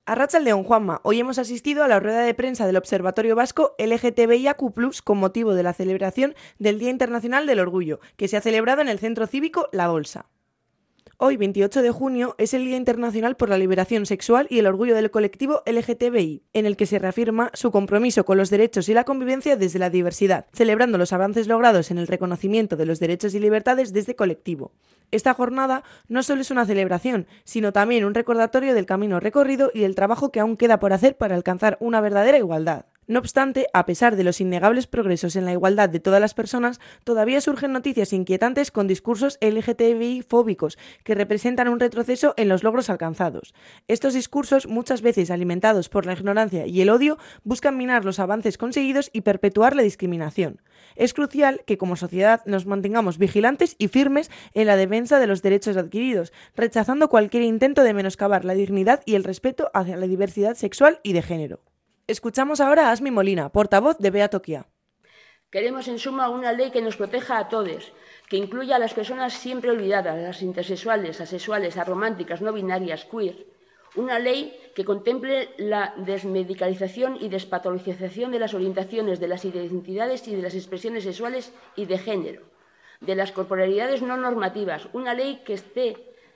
Arratsaldeon, Juanma. Hoy hemos asistido a la rueda de prensa del Observatorio Vasco LGTBIAQ+, con motivo de la celebración del Día Internacional del Orgullo, que se ha celebrado en el Centro Cívico La Bolsa. Hoy, 28 de junio, es el Día Internacional por la Liberación Sexual y el Orgullo del colectivo LGTBI, en el que se reafirma su compromiso con los derechos y la convivencia desde la diversidad, celebrando los avances logrados en el reconocimiento de los derechos y libertades de este colectivo. Esta jornada no solo es una celebración, sino también un recordatorio del camino recorrido y del trabajo que aún queda por hacer para alcanzar una verdadera igualdad. No obstante, a pesar de los innegables progresos en la igualdad de todas las personas, todavía surgen noticias inquietantes con discursos LGTBI-fóbicos que representan un retroceso en los logros alcanzados. Estos discursos, muchas veces alimentados por la ignorancia y el odio, buscan minar los avances conseguidos y perpetuar la discriminación. Es crucial que como sociedad nos mantengamos vigilantes y firmes en la defensa de los derechos adquiridos, rechazando cualquier intento de menoscabar la dignidad y el respeto hacia la diversidad sexual y de género. Escuchamos ahora a Asmi Molina, portavoz de Beatokia. Queremos, en suma, una ley que nos proteja a todos, que incluya a las personas siempre olvidadas, las intersexuales, asexuales, arománticas, no binarias, queer. Una ley que contemple la desmedicalización y despatologización de las orientaciones, de las identidades y de las expresiones sexuales y de género, de las corporalidades no normativas. Una ley que esté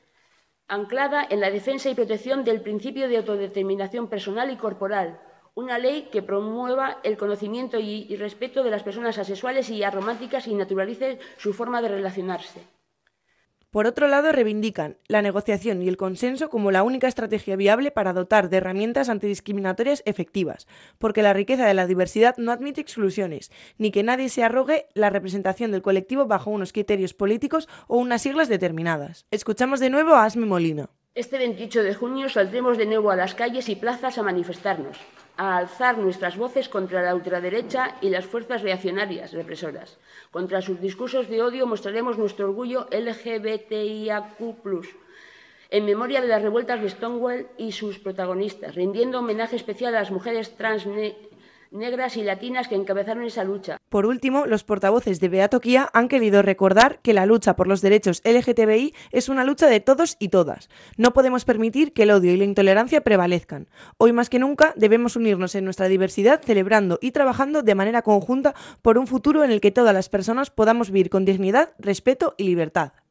anclada en la defensa y protección del principio de autodeterminación personal y corporal. Una ley que promueva el conocimiento y respeto de las personas asexuales y arománticas y naturalice su forma de relacionarse. Por otro lado, reivindican la negociación y el consenso como la única estrategia viable para dotar de herramientas antidiscriminatorias efectivas, porque la riqueza de la diversidad no admite exclusiones, ni que nadie se arrogue la representación del colectivo bajo unos criterios políticos o unas siglas determinadas. Escuchamos de nuevo a Asmi Molina. Este 28 de junio saldremos de nuevo a las calles y plazas a manifestarnos, a alzar nuestras voces contra la ultraderecha y las fuerzas reaccionarias represoras. Contra sus discursos de odio mostraremos nuestro orgullo LGBTIAQ+, en memoria de las revueltas de Stonewall y sus protagonistas, rindiendo homenaje especial a las mujeres trans, negras y latinas que encabezaron esa lucha. Por último, los portavoces de Beatokia han querido recordar que la lucha por los derechos LGTBI es una lucha de todos y todas. No podemos permitir que el odio y la intolerancia prevalezcan. Hoy más que nunca debemos unirnos en nuestra diversidad, celebrando y trabajando de manera conjunta por un futuro en el que todas las personas podamos vivir con dignidad, respeto y libertad.